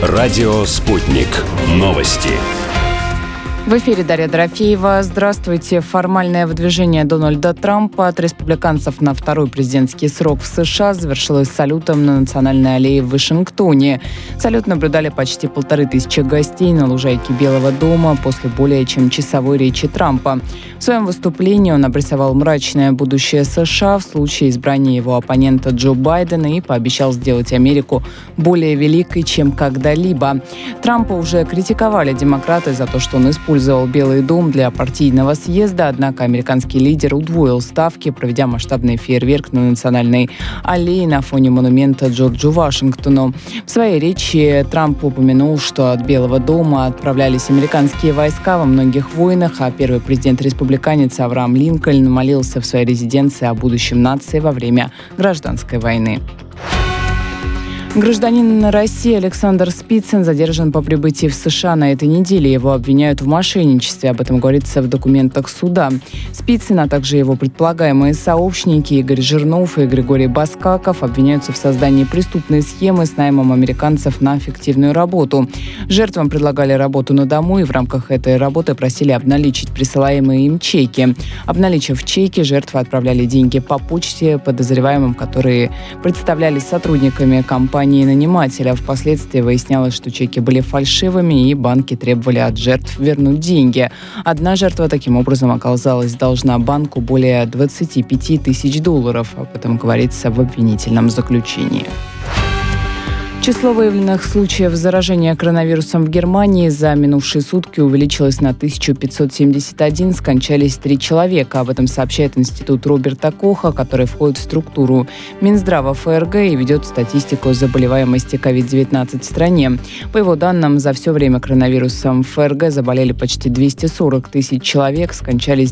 Радио «Спутник». Новости. В эфире Дарья Дорофеева. Здравствуйте. Формальное выдвижение Дональда Трампа от республиканцев на второй президентский срок в США завершилось салютом на Национальной аллее в Вашингтоне. Салют наблюдали почти 1500 гостей на лужайке Белого дома после более чем часовой речи Трампа. В своем выступлении он обрисовал мрачное будущее США в случае избрания его оппонента Джо Байдена и пообещал сделать Америку более великой, чем когда-либо. Трампа уже критиковали демократы за то, что он использовал Белый дом для партийного съезда, однако американский лидер удвоил ставки, проведя масштабный фейерверк на Национальной аллее на фоне монумента Джорджу Вашингтону. В своей речи Трамп упомянул, что от Белого дома отправлялись американские войска во многих войнах, а первый президент-республиканец Авраам Линкольн молился в своей резиденции о будущем нации во время гражданской войны. Гражданин России Александр Спицын задержан по прибытии в США на этой неделе. Его обвиняют в мошенничестве. Об этом говорится в документах суда. Спицын, а также его предполагаемые сообщники Игорь Жирнов и Григорий Баскаков обвиняются в создании преступной схемы с наймом американцев на фиктивную работу. Жертвам предлагали работу на дому и в рамках этой работы просили обналичить присылаемые им чеки. Обналичив чеки, жертвы отправляли деньги по почте подозреваемым, которые представлялись сотрудниками компании нанимателя. Впоследствии выяснялось, что чеки были фальшивыми, и банки требовали от жертв вернуть деньги. Одна жертва таким образом оказалась должна банку более 25 тысяч долларов. Об этом говорится в обвинительном заключении. Число выявленных случаев заражения коронавирусом в Германии за минувшие сутки увеличилось на 1571, скончались 3 человека. Об этом сообщает Институт Роберта Коха, который входит в структуру Минздрава ФРГ и ведет статистику заболеваемости COVID-19 в стране. По его данным, за все время коронавирусом в ФРГ заболели почти 240 тысяч человек, скончались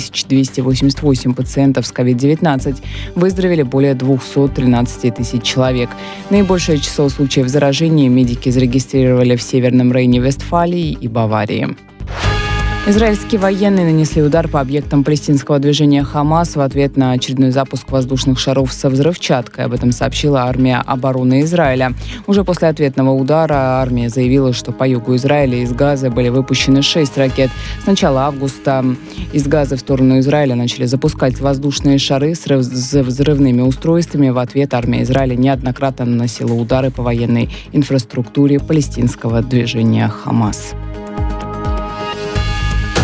9288 пациентов с COVID-19, выздоровели более 213 тысяч человек. Наибольшее число случаев заражения медики зарегистрировали в Северном Рейне-Вестфалии и Баварии. Израильские военные нанесли удар по объектам палестинского движения «Хамас» в ответ на очередной запуск воздушных шаров со взрывчаткой. Об этом сообщила армия обороны Израиля. Уже после ответного удара армия заявила, что по югу Израиля из Газы были выпущены 6 ракет. С начала августа из Газы в сторону Израиля начали запускать воздушные шары с взрывными устройствами. В ответ армия Израиля неоднократно наносила удары по военной инфраструктуре палестинского движения «Хамас».